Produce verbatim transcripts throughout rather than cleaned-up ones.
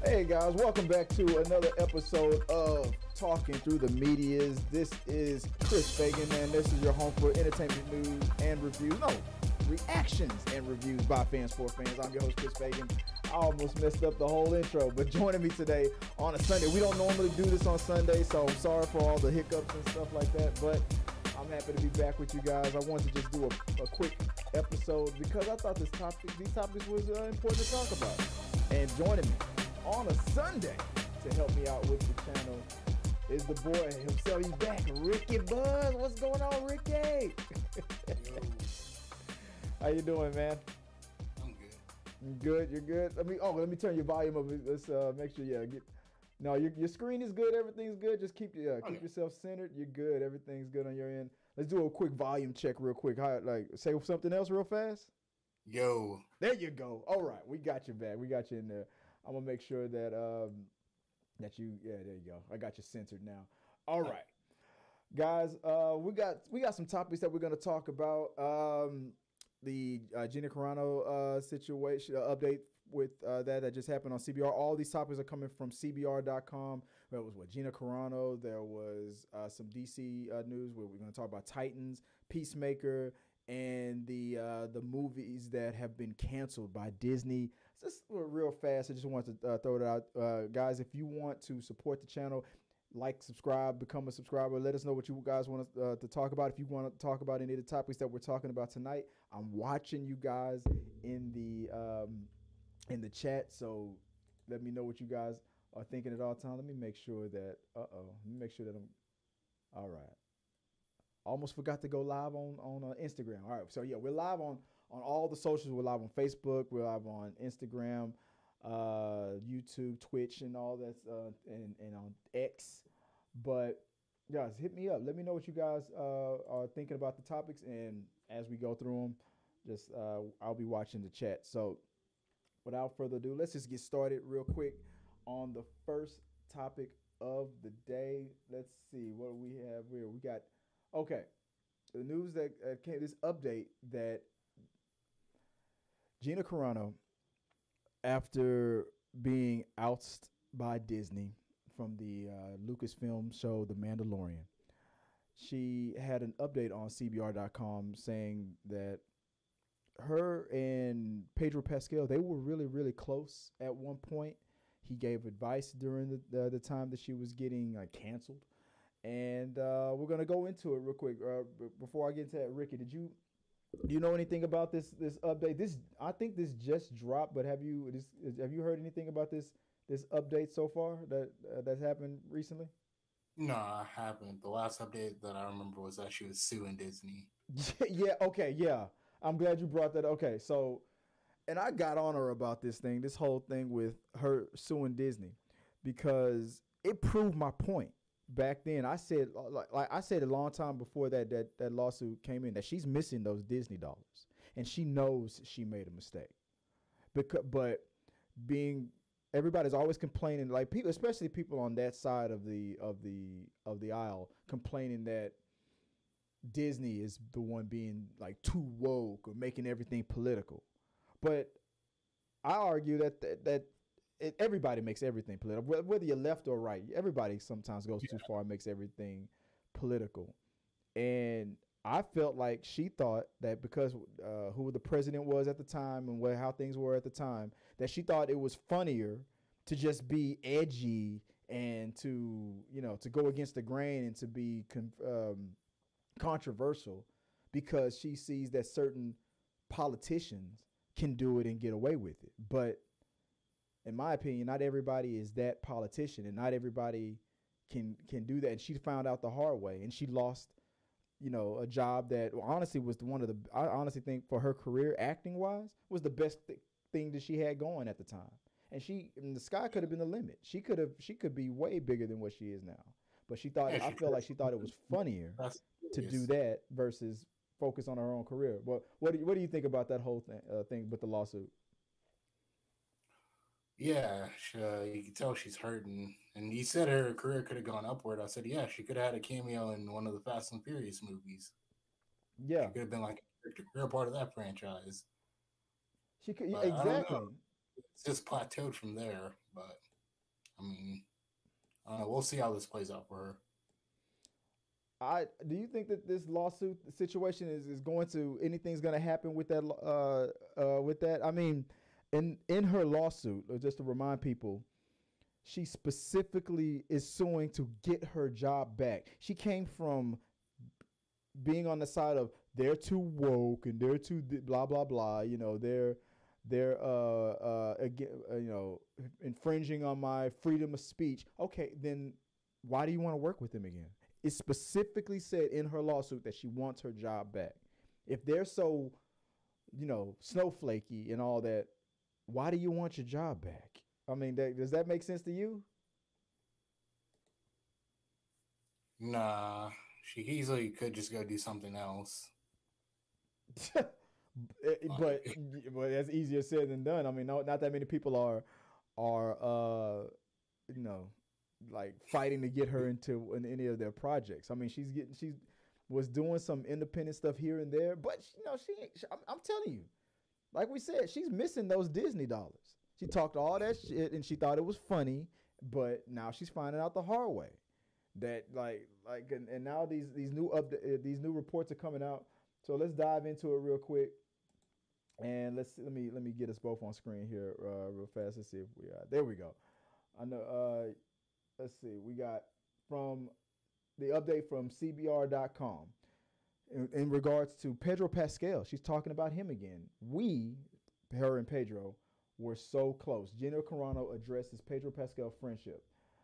Hey guys, welcome back to another episode of Talking Through the Medias. This is Chris Fagan, and this is your home for entertainment news and reviews. No, reactions and reviews by fans for fans. I'm your host, Chris Fagan. I almost messed up the whole intro, but joining me today on a Sunday. We don't normally do this on Sunday, so I'm sorry for all the hiccups and stuff like that, but I'm happy to be back with you guys. I wanted to just do a, a quick episode because I thought this topic, these topics was uh, important to talk about. And joining me on a Sunday to help me out with the channel is the boy himself. He's back, Ricky Buzz. What's going on, Ricky? How you doing, man? I'm good. You good? You're good. Let me. Oh, let me turn your volume up. Let's uh, make sure. Yeah. Get, no, your your screen is good. Everything's good. Just keep yeah, keep Okay. yourself centered. You're good. Everything's good on your end. Let's do a quick volume check, real quick. How, like, say something else, real fast. Yo. There you go. All right, we got you back. We got you in there. I'm gonna make sure that um that you yeah, there you go. I got you centered now. All right. Guys, uh we got we got some topics that we're gonna talk about. Um the uh, Gina Carano uh situation uh, update with uh, that that just happened on C B R. All these topics are coming from C B R dot com. There was what Gina Carano, there was uh, some D C uh, news where we're gonna talk about Titans, Peacemaker, and the uh, the movies that have been canceled by Disney. Just real fast, I just wanted to uh, throw it out. Uh, guys, if you want to support the channel, like, subscribe, become a subscriber. Let us know what you guys want us, uh, to talk about. If you want to talk about any of the topics that we're talking about tonight, I'm watching you guys in the um, in the chat. So let me know what you guys are thinking at all times. Let me make sure that, uh-oh, let me make sure that I'm, all right. Almost forgot to go live on on uh, Instagram. All right, so yeah, we're live on on all the socials. We're live on Facebook. We're live on Instagram, uh, YouTube, Twitch, and all that, uh, and and on X. But guys, hit me up. Let me know what you guys uh, are thinking about the topics, and as we go through them, just uh, I'll be watching the chat. So without further ado, let's just get started real quick on the first topic of the day. Let's see what we have here. We got. Okay, the news that uh, came, this update that Gina Carano, after being ousted by Disney from the uh, Lucasfilm show The Mandalorian, she had an update on C B R dot com saying that her and Pedro Pascal, they were really, really close at one point. He gave advice during the, the, the time that she was getting uh, canceled. And uh, we're gonna go into it real quick. Uh, b- before I get into that, Ricky, did you do you know anything about this this update? This I think this just dropped, but have you this, have you heard anything about this this update so far that uh, that's happened recently? No, I haven't. The last update that I remember was that she was suing Disney. Yeah. Okay. Yeah. I'm glad you brought that. Okay. So, and I got on her about this thing, this whole thing with her suing Disney, because it proved my point. Back then, I said, like, like I said a long time before that, that that lawsuit came in, that she's missing those Disney dollars, and she knows she made a mistake. Because, but being everybody's always complaining, like people, especially people on that side of the of the of the aisle, complaining that Disney is the one being like too woke or making everything political. But I argue that that. that It, everybody makes everything political, whether you're left or right. Everybody sometimes goes yeah. too far and makes everything political. And I felt like she thought that because uh, who the president was at the time and what, how things were at the time, that she thought it was funnier to just be edgy and to, you know, to go against the grain and to be con- um, controversial, because she sees that certain politicians can do it and get away with it. But in my opinion, not everybody is that politician, and not everybody can can do that. And she found out the hard way, and she lost, you know, a job that honestly was one of the, I honestly think for her career, acting wise, was the best th- thing that she had going at the time. And she, and the sky could have been the limit. She could have, she could be way bigger than what she is now. But she thought, Yeah, I she feel could. like she thought it was funnier That's to do that versus focus on her own career. Well, what do you, what do you think about that whole thing, uh, thing with the lawsuit? Yeah, she, uh, you can tell she's hurting. And you said her career could have gone upward. I said, yeah, she could have had a cameo in one of the Fast and Furious movies. Yeah, she could have been like a real part of that franchise. She could But exactly. I don't know. It's just plateaued from there. But I mean, I don't know. We'll see how this plays out for her. I do you think that this lawsuit situation is, is going to anything's going to happen with that uh uh with that? I mean, in in her lawsuit, or just to remind people, she specifically is suing to get her job back. She came from being on the side of they're too woke and they're too blah blah blah. You know, they're they're uh uh, again, uh you know infringing on my freedom of speech. Okay, then why do you want to work with them again? It specifically said in her lawsuit that she wants her job back. If they're so, you know, snowflakey and all that, why do you want your job back? I mean, that, does that make sense to you? Nah, she easily could just go do something else. but but that's easier said than done. I mean, no, not that many people are are uh you know like fighting to get her into in any of their projects. I mean, she's getting she was doing some independent stuff here and there, but you know she, she I'm, I'm telling you, like we said, she's missing those Disney dollars. She talked all that shit and she thought it was funny, but now she's finding out the hard way that like like and, and now these these new up uh, these new reports are coming out. So let's dive into it real quick, and let's let me let me get us both on screen here uh, real fast. Let's see if we are there. We go. I know. Uh, let's see. We got from the update from C B R dot com in, in regards to Pedro Pascal. She's talking about him again. We, her and Pedro, were so close. Gina Carano addresses Pedro Pascal friendship.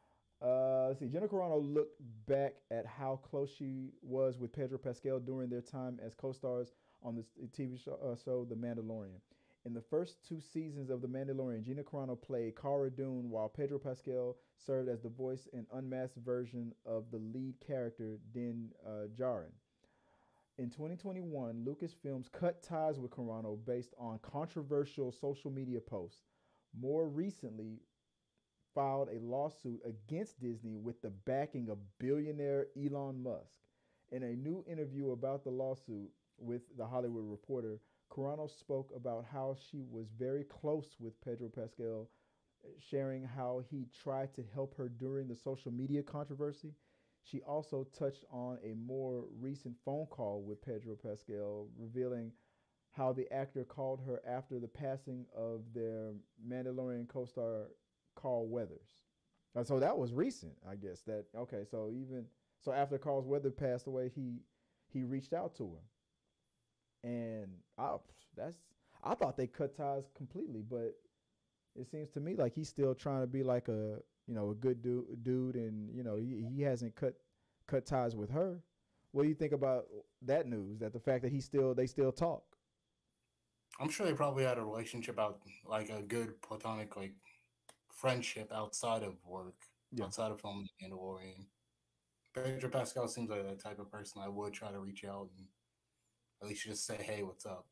Uh, let's see. Gina Carano looked back at how close she was with Pedro Pascal during their time as co-stars on the T V show, uh, show The Mandalorian. In the first two seasons of The Mandalorian, Gina Carano played Cara Dune, while Pedro Pascal served as the voice and unmasked version of the lead character, Din uh, Djarin. In twenty twenty-one, Lucasfilms cut ties with Carano based on controversial social media posts. More recently, filed a lawsuit against Disney with the backing of billionaire Elon Musk. In a new interview about the lawsuit with The Hollywood Reporter, Carano spoke about how she was very close with Pedro Pascal, sharing how he tried to help her during the social media controversy. She also touched on a more recent phone call with Pedro Pascal, revealing how the actor called her after the passing of their Mandalorian co-star Carl Weathers. Uh, so that was recent, I guess. That okay. So even so, after Carl Weathers passed away, he he reached out to her, and I that's I thought they cut ties completely, but it seems to me like he's still trying to be like a you know a good dude, dude, and you know he he hasn't cut cut ties with her. What do you think about that news? That the fact that he still they still talk. I'm sure they probably had a relationship out like a good platonic like friendship outside of work, Yeah. outside of filming The Mandalorian. Pedro Pascal seems like the type of person I would try to reach out and at least just say, "Hey, what's up?"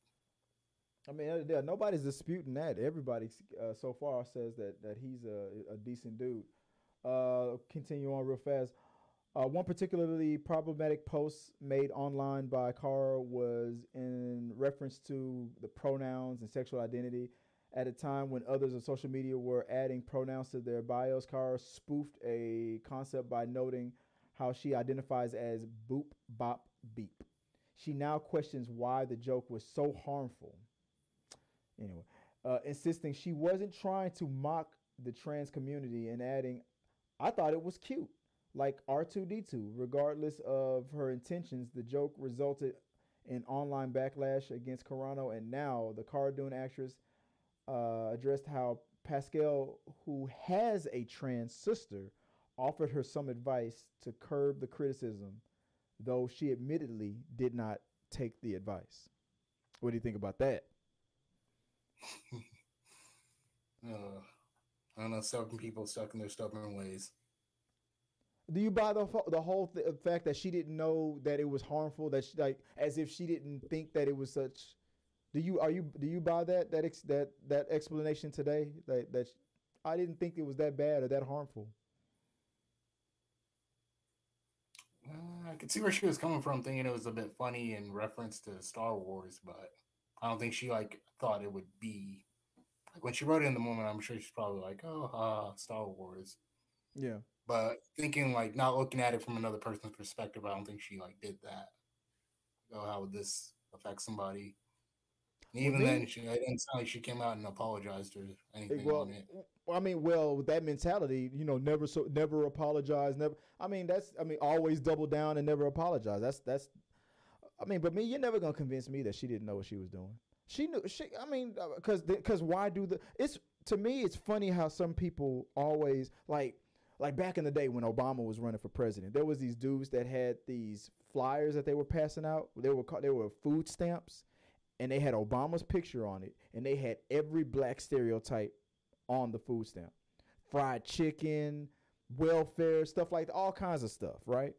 I mean, yeah, nobody's disputing that. Everybody uh, so far says that that he's a, a decent dude. Uh, continue on real fast. Uh, one particularly problematic post made online by Cara was in reference to the pronouns and sexual identity. At a time when others on social media were adding pronouns to their bios, Cara spoofed a concept by noting how she identifies as boop, bop, beep. She now questions why the joke was so harmful. Anyway, uh, insisting she wasn't trying to mock the trans community and adding, I thought it was cute, like R two D two. Regardless of her intentions, the joke resulted in online backlash against Carano, and now the Cara Dune actress uh, addressed how Pascal, who has a trans sister, offered her some advice to curb the criticism, though she admittedly did not take the advice. What do you think about that? uh, I don't know, certain people stuck in their stubborn ways. Do you buy the the whole th- fact that she didn't know that it was harmful? That she, like as if she didn't think that it was such. Do you are you do you buy that that ex, that that explanation today that that I didn't think it was that bad or that harmful? Uh, I could see where she was coming from, thinking it was a bit funny in reference to Star Wars, but I don't think she like thought it would be like when she wrote it in the moment. I'm sure she's probably like, "Oh, uh, Star Wars." Yeah. But thinking like not looking at it from another person's perspective, I don't think she like did that. Oh, how would this affect somebody? And With even then, me, she it didn't sound like she came out and apologized or it- anything on well, it. I mean, well, with that mentality, you know, never so never apologize, never. I mean, that's I mean, always double down and never apologize. That's that's. I mean, but me, you're never gonna convince me that she didn't know what she was doing. She knew. She. I mean, because because why do the? It's to me, it's funny how some people always like like back in the day when Obama was running for president. There was these dudes that had these flyers that they were passing out. They were called, they were food stamps, and they had Obama's picture on it, and they had every black stereotype on the food stamp: fried chicken, welfare, stuff like that, all kinds of stuff, right?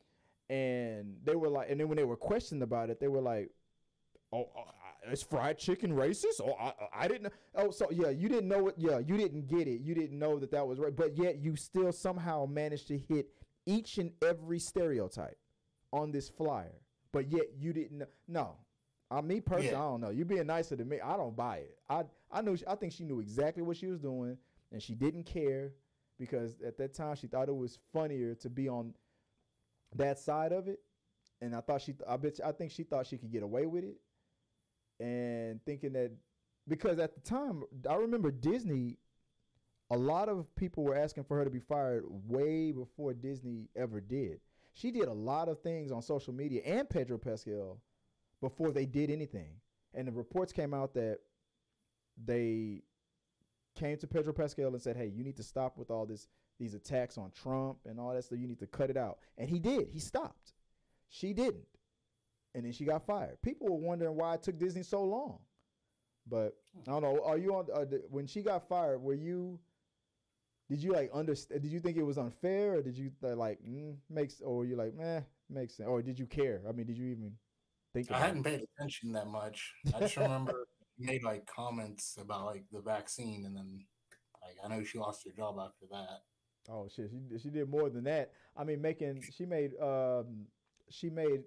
And they were like, and then when they were questioned about it, they were like, "Oh, uh, is fried chicken racist? Oh, I, I didn't. Oh, so yeah, you didn't know it. Yeah, you didn't get it. You didn't know that that was right. But yet you still somehow managed to hit each and every stereotype on this flyer. But yet you didn't. No, I me personally, Yeah, I don't know. You being nicer than me, I don't buy it. I I knew. I think she knew exactly what she was doing, and she didn't care because at that time she thought it was funnier to be on that side of it. And I thought she, I bet, I think she thought she could get away with it, and thinking that because at the time I remember Disney, a lot of people were asking for her to be fired way before Disney ever did. She did a lot of things on social media and Pedro Pascal before they did anything, and the reports came out that they came to Pedro Pascal and said, "Hey, you need to stop with all this these attacks on Trump and all that stuff. You need to cut it out." And he did. He stopped. She didn't. And then she got fired. People were wondering why it took Disney so long. But I don't know. Are you on uh, when she got fired? Were you? Did you like understand? Did you think it was unfair, or did you uh, like mm, makes? Or were you like, meh, makes sense? Or did you care? I mean, did you even think I about hadn't paid attention that much. I just it? remember she made like comments about like the vaccine, and then like I know she lost her job after that. Oh shit, she she did more than that. I mean, making she made um she made.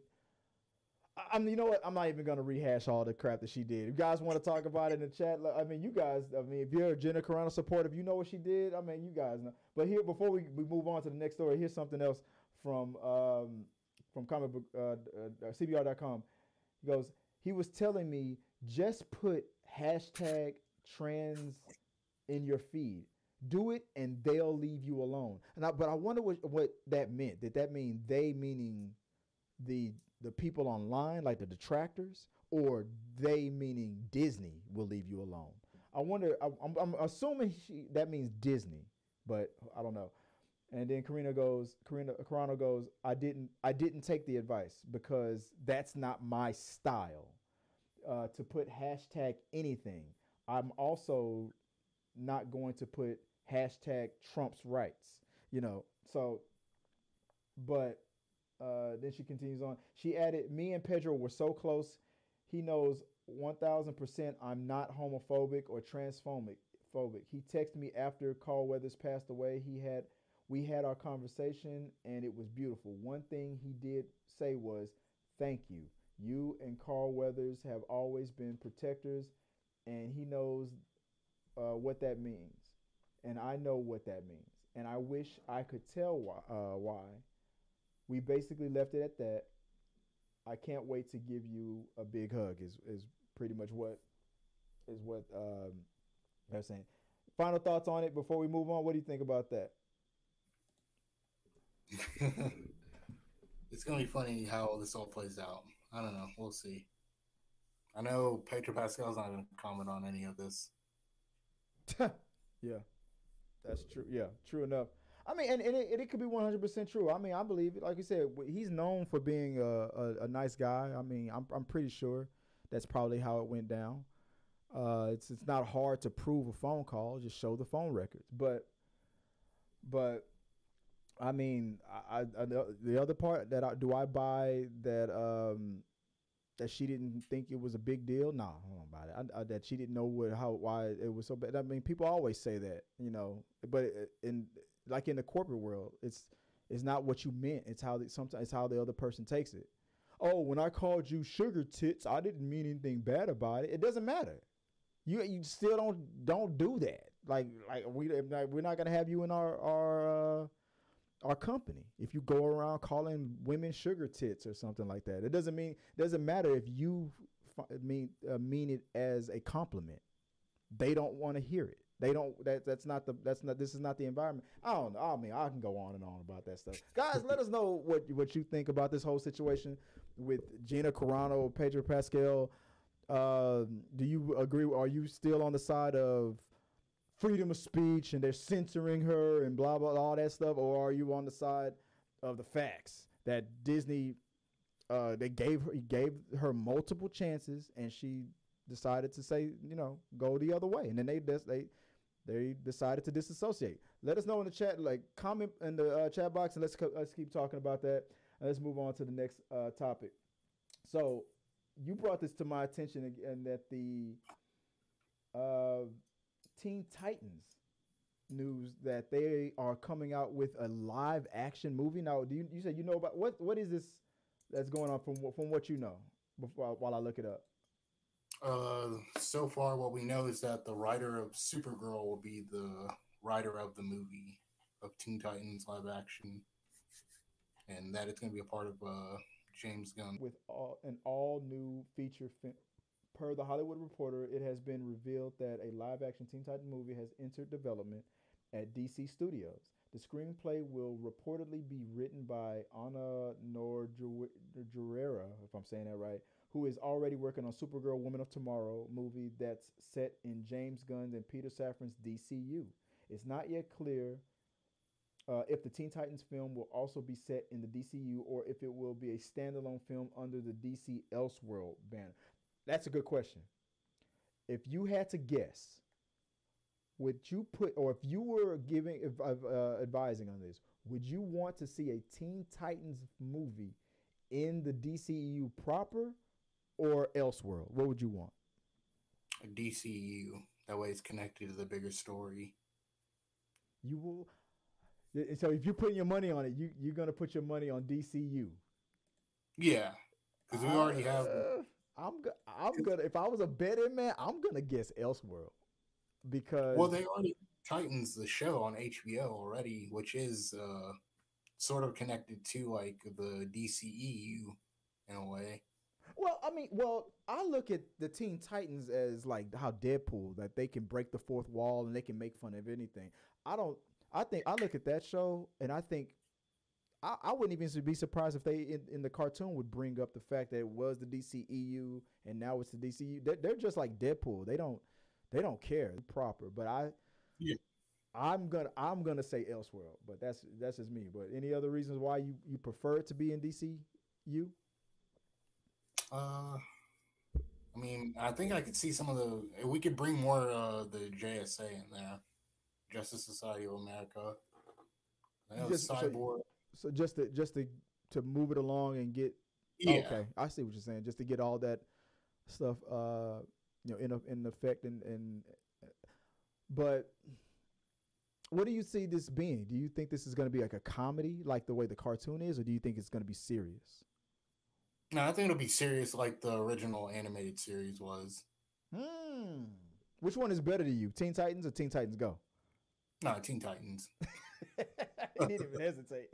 I I mean, you know what? I'm not even gonna rehash all the crap that she did. If you guys want to talk about it in the chat, I mean, you guys. I mean, if you're a Jenna Carano supporter, if you know what she did, I mean, you guys know. But here, before we, we move on to the next story, here's something else from um from comic book uh, uh, C B R dot com. He goes, he was telling me just put hashtag trans in your feed. Do it and they'll leave you alone. And I, but I wonder what what that meant. Did that mean they meaning the the people online, like the detractors, or they meaning Disney will leave you alone? I wonder. I, I'm, I'm assuming she, that means Disney, but I don't know. And then Karina goes, Karina Carano goes, I didn't I didn't take the advice because that's not my style. Uh, to put hashtag anything. I'm also not going to put hashtag Trump's rights. You know, so but uh, then she continues on. She added, "Me and Pedro were so close. He knows one thousand percent I'm not homophobic or transphobic. Phobic. He texted me after Carl Weathers passed away. He had we had our conversation and it was beautiful. One thing he did say was, 'Thank you. You and Carl Weathers have always been protectors, and he knows uh, what that means, and I know what that means. And I wish I could tell why. Uh, why. We basically left it at that. I can't wait to give you a big hug. Is is pretty much what is what um, they're saying. Final thoughts on it before we move on. What do you think about that? It's gonna be funny how this all plays out. I don't know. We'll see. I know Pedro Pascal's not gonna comment on any of this. Yeah, that's true. Yeah, true enough. I mean, and, and it, it could be one hundred percent true. I mean, I believe it. Like you said, he's known for being a, a, a nice guy. I mean, I'm I'm pretty sure that's probably how it went down. Uh, it's it's not hard to prove a phone call. Just show the phone records. But but I mean, I, I the other part that I do I buy that um that she didn't think it was a big deal. No, I don't buy that. I, I, that she didn't know what how why it was so bad. I mean, people always say that, you know, but in like in the corporate world, it's it's not what you meant. It's how the, sometimes it's how the other person takes it. Oh, when I called you sugar tits, I didn't mean anything bad about it. It doesn't matter. You you still don't don't do that. Like like we like, we're not gonna have you in our our uh, our company if you go around calling women sugar tits or something like that. It doesn't mean doesn't matter if you f- mean uh, mean it as a compliment. They don't want to hear it. They don't. That that's not the. That's not. This is not the environment. I don't know. I mean, I can go on and on about that stuff. Guys, let us know what what you think about this whole situation with Gina Carano, Pedro Pascal. Uh, do you agree? Are you still on the side of freedom of speech and they're censoring her and blah blah all that stuff, or are you on the side of the facts that Disney? Uh, they gave her gave her multiple chances and she decided to say, you know, go the other way, and then they they they decided to disassociate. Let us know in the chat, like comment in the uh, chat box, and let's co- let's keep talking about that. And let's move on to the next uh, topic. So, you brought this to my attention again that the uh, Teen Titans news that they are coming out with a live action movie. Now, do you you said you know about what what is this that's going on from from what you know before while I look it up? Uh, so far, what we know is that the writer of Supergirl will be the writer of the movie of Teen Titans live action, and that it's going to be a part of uh, James Gunn. With all, an all new feature film. Per The Hollywood Reporter, it has been revealed that a live action Teen Titan movie has entered development at D C Studios. The screenplay will reportedly be written by Ana Nogueira, if I'm saying that right, who is already working on Supergirl Woman of Tomorrow movie that's set in James Gunn's and Peter Safran's D C U. It's not yet clear uh, if the Teen Titans film will also be set in the D C U or if it will be a standalone film under the D C Elseworld banner. That's a good question. If you had to guess, would you put, or if you were giving, if, uh, advising on this, would you want to see a Teen Titans movie in the D C E U proper or Elseworld? What would you want? A D C U. That way it's connected to the bigger story. You will. So if you're putting your money on it, you, you're going to put your money on D C U. Yeah. Because we uh, already have. I'm, go- I'm going to, if I was a betting man, I'm going to guess Elseworld. Because. Well, they already Titans, the show on H B O already, which is uh, sort of connected to like the D C E U in a way. Well, I mean, well, I look at the Teen Titans as like how Deadpool, that they can break the fourth wall and they can make fun of anything. I don't, I think, I look at that show and I think, I, I wouldn't even be surprised if they in, in the cartoon would bring up the fact that it was the D C E U and now it's the D C U. They're, they're just like Deadpool. They don't, they don't care proper. But I, yeah, I'm gonna, I'm gonna say Elseworld. But that's that's just me. But any other reasons why you you prefer it to be in D C U? Uh, I mean, I think I could see some of the. We could bring more uh the J S A in there, Justice Society of America. I know Just, Cyborg. So, so just to just to to move it along and get. Yeah. Okay, I see what you're saying. Just to get all that stuff, uh, you know, in a, in effect, and and. But what do you see this being? Do you think this is going to be like a comedy, like the way the cartoon is, or do you think it's going to be serious? No, I think it'll be serious like the original animated series was. Hmm. Which one is better to you, Teen Titans or Teen Titans Go? No, Teen Titans. He didn't even hesitate.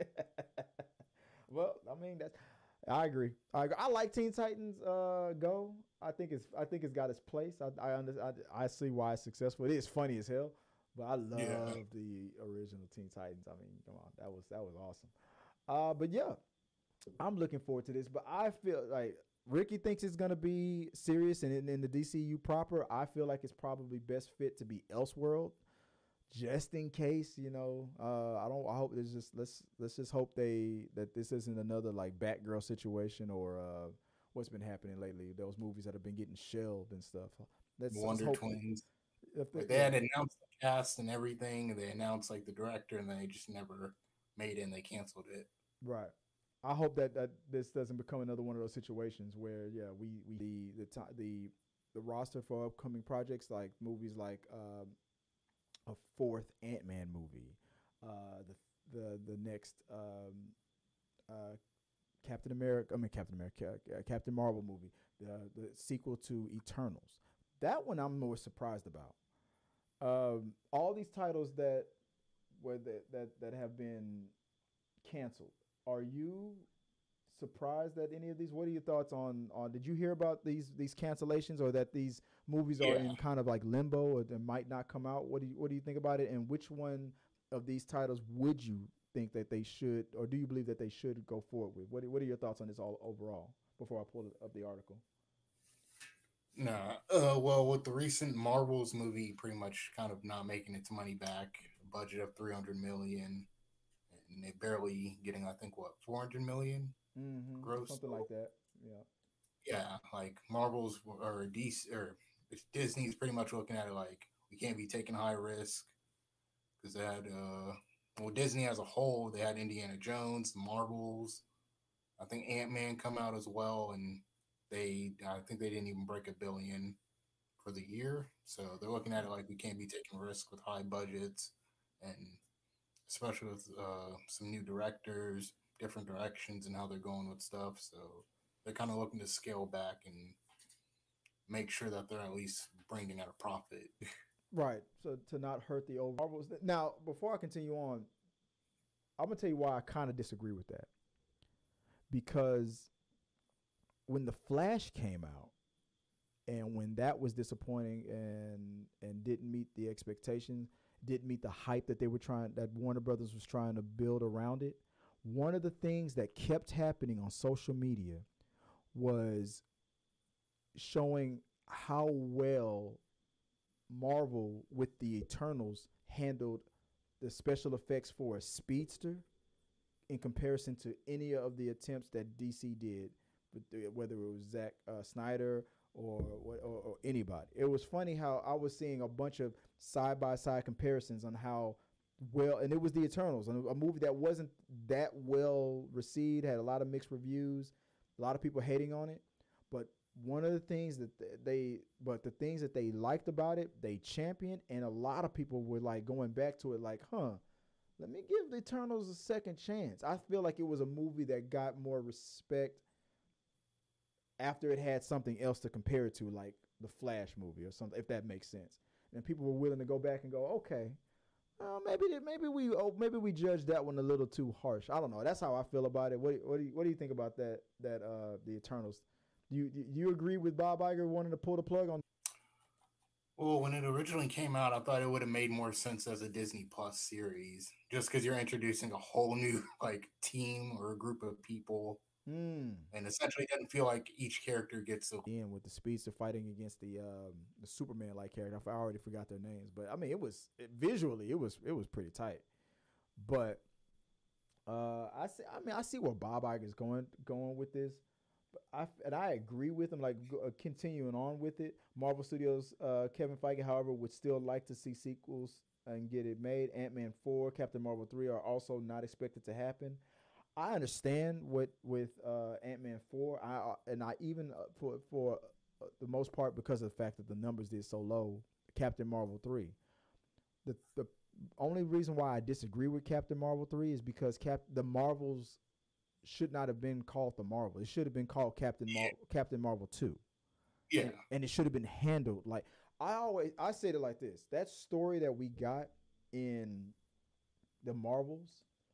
Well, I mean, that's. I agree. I agree. I like Teen Titans uh, Go. I think it's. I think it's got its place. I I, under, I I see why it's successful. It is funny as hell, but I love yeah. the original Teen Titans. I mean, come on, that was that was awesome. Uh, but yeah. I'm looking forward to this, but I feel like Ricky thinks it's going to be serious, and in, in the D C U proper, I feel like it's probably best fit to be Elseworld, just in case, you know. Uh, I don't. I hope there's just let's let's just hope they that this isn't another like Batgirl situation or uh, what's been happening lately. Those movies that have been getting shelved and stuff. Let's, Wonder let's Twins. If they, like they had announced the cast and everything, and they announced like the director, and they just never made it, and they canceled it. Right. I hope that, that this doesn't become another one of those situations where, yeah, we, we the the the the roster for upcoming projects like movies like um, a fourth Ant-Man movie, uh, the the the next um, uh, Captain America, I mean Captain America, uh, Captain Marvel movie, the the sequel to Eternals. That one I'm more surprised about. Um, all these titles that where that that that have been canceled. Are you surprised at any of these? What are your thoughts on on? Did you hear about these these cancellations, or that these movies are Yeah. in kind of like limbo or they might not come out? What do you what do you think about it? And which one of these titles would you think that they should, or do you believe that they should go forward with? What are, what are your thoughts on this all overall? Before I pull up the article. Nah. Uh, well, with the recent Marvels movie, pretty much kind of not making its money back, a budget of three hundred million, and they barely getting, I think, what four hundred million Mm-hmm. gross. Something like that. Yeah. Yeah, like Marvels or D C or Disney's pretty much looking at it like we can't be taking high risk because they had, uh, well, Disney as a whole, they had Indiana Jones, the Marvels. I think Ant Man come out as well, and they, I think they didn't even break a billion for the year. So they're looking at it like we can't be taking risks with high budgets, and especially with uh, some new directors, different directions, and how they're going with stuff. So they're kind of looking to scale back and make sure that they're at least bringing out a profit. Right. So to not hurt the overall Marvels. Now, before I continue on, I'm gonna tell you why I kind of disagree with that. Because when the Flash came out, and when that was disappointing and and didn't meet the expectations, didn't meet the hype that they were trying, that Warner Brothers was trying to build around it, one of the things that kept happening on social media was showing how well Marvel with the Eternals handled the special effects for a speedster in comparison to any of the attempts that D C did, whether it was Zack uh, Snyder or, or or anybody. It was funny how I was seeing a bunch of side by side comparisons on how well, and it was the Eternals, and a movie that wasn't that well received, had a lot of mixed reviews, a lot of people hating on it, but one of the things that they, but the things that they liked about it, they championed, and a lot of people were like going back to it like, huh, let me give the Eternals a second chance. I feel like it was a movie that got more respect after it had something else to compare it to, like the Flash movie or something, if that makes sense. And people were willing to go back and go, okay, uh, maybe maybe we oh, maybe we judged that one a little too harsh. I don't know. That's how I feel about it. What what do you, what do you think about that that uh, the Eternals? Do you do you agree with Bob Iger wanting to pull the plug on? Well, when it originally came out, I thought it would have made more sense as a Disney Plus series, just because you're introducing a whole new like team or a group of people, Hmm. and essentially it doesn't feel like each character gets a. In with the speedster fighting against the um, the Superman like character. I already forgot their names, but I mean it was it, visually it was it was pretty tight. But uh, I see. I mean I see where Bob Iger is going going with this. I, and I agree with him, like uh, continuing on with it. Marvel Studios, uh, Kevin Feige, however, would still like to see sequels and get it made. Ant-Man four, Captain Marvel three are also not expected to happen. I understand what with uh, Ant-Man four, I uh, and I even uh, for for uh, the most part because of the fact that the numbers did so low. Captain Marvel three, the the only reason why I disagree with Captain Marvel three is because Cap the Marvels should not have been called the Marvel. It should have been called Captain Mar- Captain Marvel two. Yeah. And, and it should have been handled like I always I said it like this. That story that we got in the Marvels,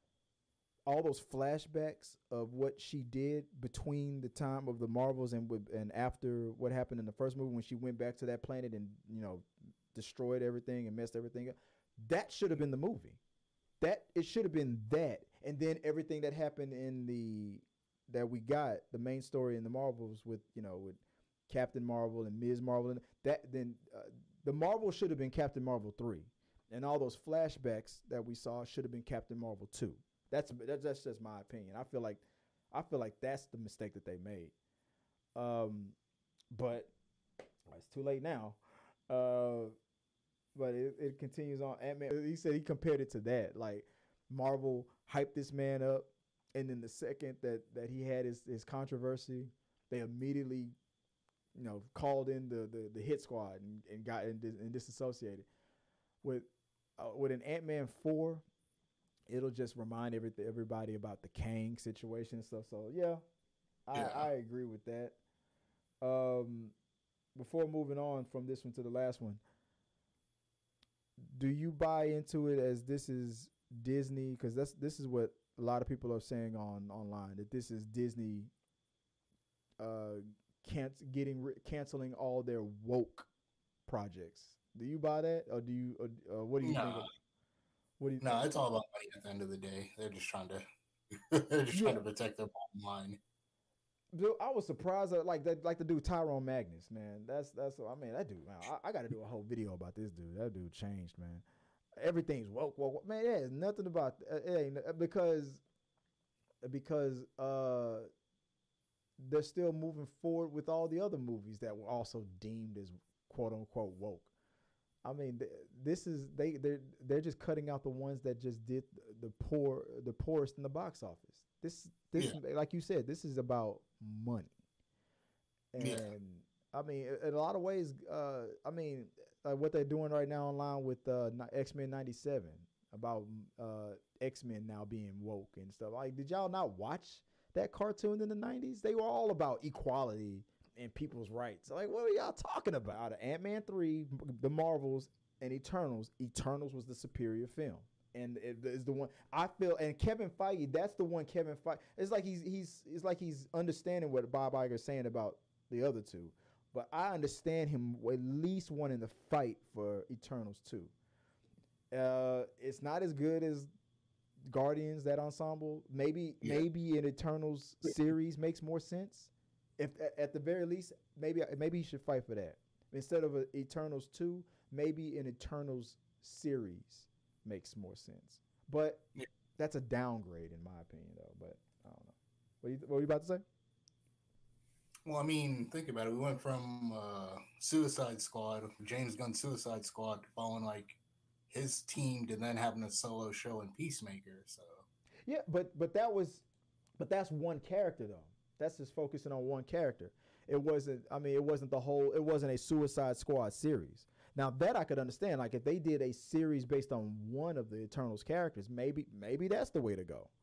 all those flashbacks of what she did between the time of the Marvels and with, and after what happened in the first movie when she went back to that planet and, you know, destroyed everything and messed everything up. That should have been the movie. That it should have been that, and then everything that happened in the that we got the main story in the Marvels with you know with Captain Marvel and Miz Marvel and that then uh, the Marvel should have been Captain Marvel three, and all those flashbacks that we saw should have been Captain Marvel two. That's that's that's just my opinion. I feel like I feel like that's the mistake that they made. Um, but it's too late now. Uh, But it, it continues on. Ant-Man, he said he compared it to that. Like Marvel hyped this man up, and then the second that, that he had his, his controversy, they immediately, you know, called in the, the, the hit squad and, and got and, dis, and disassociated. With uh, with an Ant-Man four, it'll just remind every, everybody about the Kang situation and stuff. So yeah, I, Yeah. I agree with that. Um, before moving on from this one to the last one, do you buy into it as this is Disney? Because that's this is what a lot of people are saying on online, that this is Disney uh can't getting canceling all their woke projects. Do you buy that, or do you? Or, uh, what do you nah, think? Of, what do you? No, think? nah, it's all about money at the end of the day. They're just trying to they're just Yeah. trying to protect their bottom line. Dude, I was surprised that like that like the dude Tyrone Magnus, man. That's that's I mean that dude. Man, I, I got to do a whole video about this dude. That dude changed, man. Everything's woke, woke. Man, yeah, nothing about it ain't because because uh they're still moving forward with all the other movies that were also deemed as quote unquote woke. I mean, th- this is they they're they're just cutting out the ones that just did the, the poor the poorest in the box office. This this Yeah. like you said, this is about money, and Yeah. I mean, in a lot of ways, uh, I mean, uh, what they're doing right now online with uh, X Men ninety-seven about uh, X Men now being woke and stuff. Like, did y'all not watch that cartoon in the nineties? They were all about equality and people's rights. Like, what are y'all talking about? Out of Ant-Man three, the Marvels, and Eternals, Eternals was the superior film. And it is the one I feel, and Kevin Feige, that's the one Kevin Feige. It's like he's he's it's like he's understanding what Bob Iger is saying about the other two, but I understand him at least wanting to fight for Eternals too. Uh, it's not as good as Guardians, that ensemble. Maybe Yeah. maybe an Eternals series makes more sense. If at, at the very least, maybe maybe he should fight for that instead of a Eternals two. Maybe an Eternals series makes more sense. But Yeah. that's a downgrade in my opinion, though. But I don't know. What you, what were you about to say? Well, I mean, think about it. We went from uh, Suicide Squad, James Gunn's Suicide Squad, to following like his team to then having a solo show in Peacemaker. So Yeah, but but that was, but that's one character though. That's just focusing on one character. It wasn't. I mean, it wasn't the whole. It wasn't a Suicide Squad series. Now that I could understand, like if they did a series based on one of the Eternals characters, maybe maybe that's the way to go.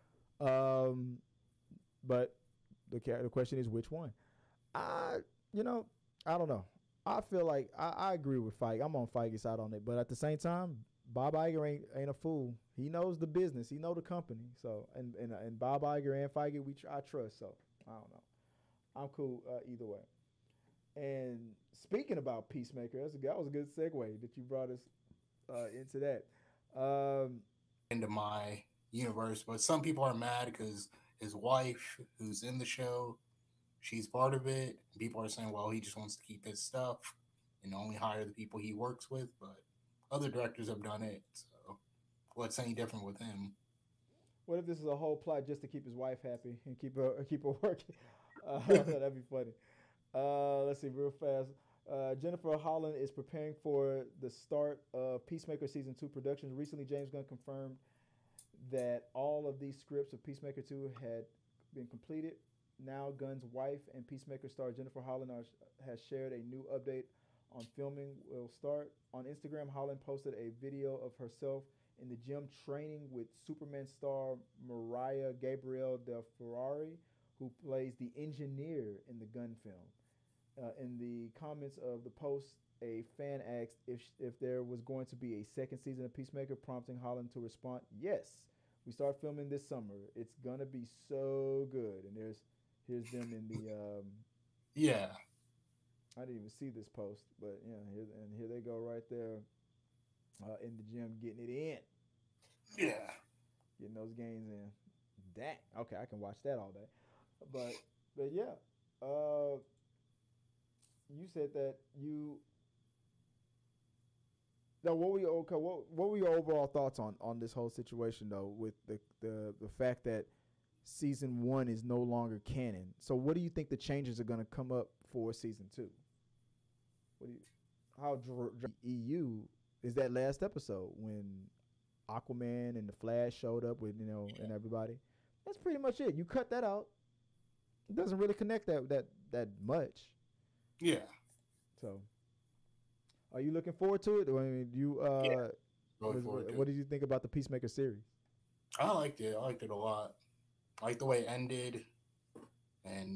Um, but the the question is which one. I you know I don't know. I feel like I, I agree with Feige. I'm on Feige's side on it, but at the same time, Bob Iger ain't ain't a fool. He knows the business. He know the company. So and and, and Bob Iger and Feige, we I trust. So I don't know. I'm cool uh, either way. And speaking about Peacemaker, that's a, that was a good segue that you brought us uh, into that. Um, into my universe, but some people are mad because his wife, who's in the show, she's part of it. People are saying, well, he just wants to keep his stuff and only hire the people he works with. But other directors have done it, so what's any different with him? what if this is a whole plot just to keep his wife happy and keep her keep her working? Uh, that'd be funny. Uh, let's see, real fast. Uh, Jennifer Holland is preparing for the start of Peacemaker season two production. Recently, James Gunn confirmed that all of these scripts of Peacemaker two had been completed. Now, Gunn's wife and Peacemaker star Jennifer Holland are, has shared a new update on filming will start. On Instagram, Holland posted a video of herself in the gym training with Superman star Mariah Gabriel Del Ferrari, who plays the engineer in the Gunn film. Uh, in the comments of the post, a fan asked if if there was going to be a second season of Peacemaker, prompting Holland to respond, "Yes, we start filming this summer. It's gonna be so good." And there's here's them in the um, Yeah, I didn't even see this post, but yeah, here and here they go right there uh, in the gym getting it in, yeah. getting those gains in. Dang. Okay, I can watch that all day. But but yeah, uh, you said that you. No, what were your okay? What what were your overall thoughts on on this whole situation though, with the the the fact that season one is no longer canon? So what do you think the changes are going to come up for season two? What do you? How dr- dr- E U is that last episode when Aquaman and the Flash showed up with you know and everybody? That's pretty much it. You cut that out. It doesn't really connect that that that much. Yeah. So, are you looking forward to it? I mean, you uh, Yeah. Going was, forward to what it. did you think about the Peacemaker series? I liked it. I liked it a lot. I liked the way it ended, and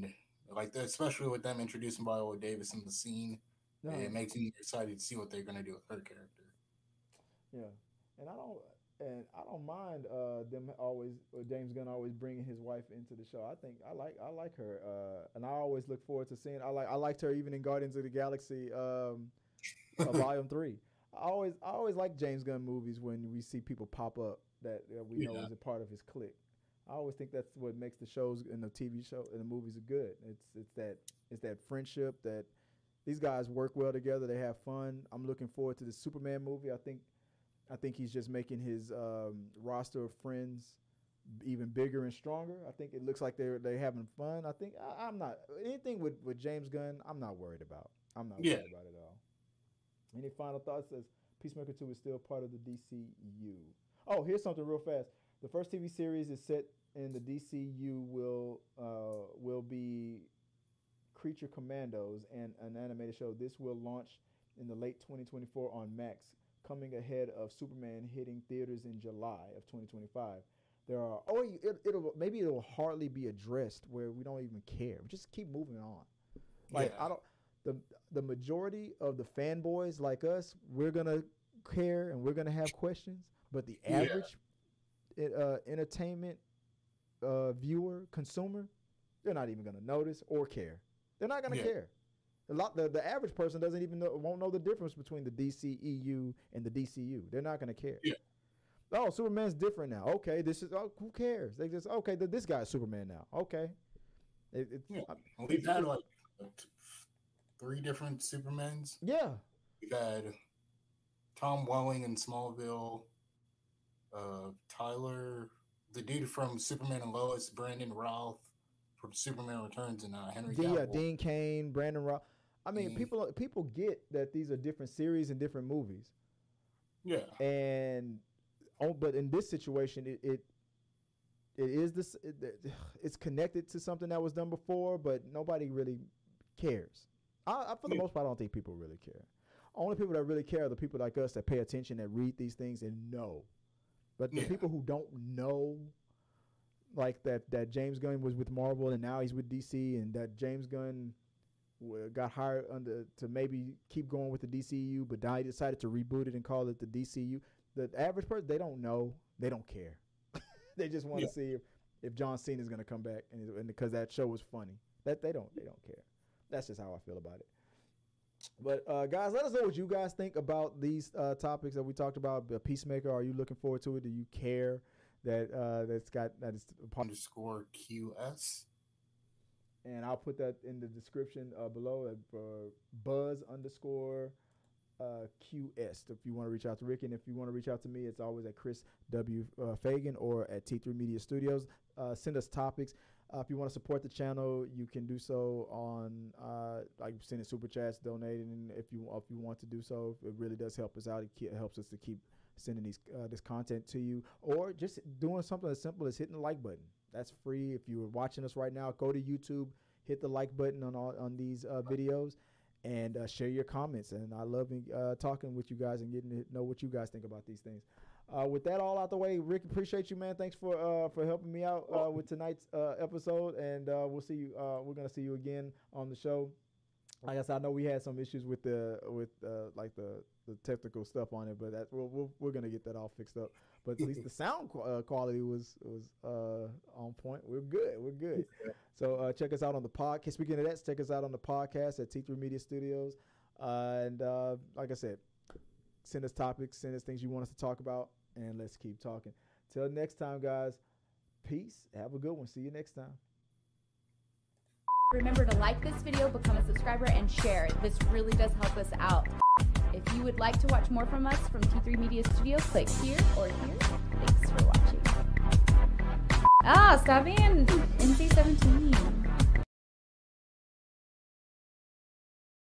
Like the, especially with them introducing Viola Davis in the scene, No. it makes me excited to see what they're gonna do with her character. Yeah, and I don't and I don't mind uh, them always or James Gunn always bringing his wife into the show. I think I like I like her, uh, and I always look forward to seeing. I like I liked her even in Guardians of the Galaxy um, uh, Volume Three. I always I always like James Gunn movies when we see people pop up that uh, we know Yeah. is a part of his clique. I always think that's what makes the shows and the T V show and the movies are good. It's it's that it's that friendship that these guys work well together. They have fun. I'm looking forward to the Superman movie. I think I think he's just making his um, roster of friends even bigger and stronger. I think it looks like they're they having fun. I think I, I'm not anything with, with James Gunn. I'm not worried about. I'm not Yeah. worried about it at all. Any final thoughts? Says Peacemaker two is still part of the D C U. Oh, here's something real fast. The first T V series is set in the D C U will uh, will be Creature Commandos and an animated show. This will launch in the late twenty twenty-four on Max, coming ahead of Superman hitting theaters in July of twenty twenty-five. There are oh it, it'll maybe it'll hardly be addressed where we don't even care. We just keep moving on. Like Yeah. I don't the the majority of the fanboys like us, we're gonna care and we're gonna have questions. But the Yeah. average uh, entertainment uh, viewer, consumer, they're not even gonna notice or care. They're not gonna Yeah. care. A lot the, the average person doesn't even know won't know the difference between the D C E U and the D C U. They're not gonna care. Yeah. Oh, Superman's different now. Okay, this is oh, who cares? They just okay, th- this guy's Superman now. Okay. It, it's Yeah. uh, We've it's- had like t- three different Supermans. yeah. We've had Tom Welling in Smallville, uh, Tyler, the dude from Superman and Lois, Brandon Routh from Superman Returns, and uh, Henry D- yeah, Cavill. Dean Cain, Brandon Ross. I mean, Mhm. people people get that these are different series and different movies. Yeah, And oh, but in this situation, it it, it is this. It, it's connected to something that was done before, but nobody really cares. I, I for the Yeah. most part, I don't think people really care. Only people that really care are the people like us that pay attention, that read these things and know. But the Yeah. people who don't know, like that that James Gunn was with Marvel and now he's with D C, and that James Gunn w- got hired under to maybe keep going with the D C U, but now he decided to reboot it and call it the D C U. The average person, they don't know, they don't care. They just want to Yeah. see if, if John Cena is going to come back, and, and because that show was funny. That they don't they don't care. That's just how I feel about it. But uh, guys, let us know what you guys think about these uh, topics that we talked about. The Peacemaker, are you looking forward to it? Do you care that uh, that's got that is a part? underscore Q S. And I'll put that in the description uh, below at uh, Buzz underscore uh, Q S if you want to reach out to Rick. And if you want to reach out to me, it's always at Chris W. Uh, Fagan or at T three Media Studios. Uh, send us topics. Uh, if you want to support the channel, you can do so on uh, like sending super chats, donating. If you if you want to do so, it really does help us out. It ke- helps us to keep sending these uh, this content to you, or just doing something as simple as hitting the like button. That's free. If you're watching us right now, go to YouTube, hit the like button on all, on these uh, videos, and uh, share your comments. And I love uh, talking with you guys and getting to know what you guys think about these things. Uh, with that all out the way, Rick, appreciate you, man. Thanks for uh, for helping me out uh, with tonight's uh, episode, and uh, we'll see you. Uh, we're gonna see you again on the show. Like I said, I know we had some issues with the with uh, like the, the technical stuff on it, but that we'll, we'll, we're gonna get that all fixed up. But at least the sound qu- uh, quality was was uh, on point. We're good. We're good. So uh, check us out on the podcast. Speaking of that, check us out on the podcast at T three Media Studios. Uh, and uh, like I said, send us topics, send us things you want us to talk about, and let's keep talking. Till next time, guys. Peace. Have a good one. See you next time. Remember to like this video, become a subscriber, and share. This really does help us out. If you would like to watch more from us from T three Media Studios, click here or here. Thanks for watching. Ah, stop being N C seventeen.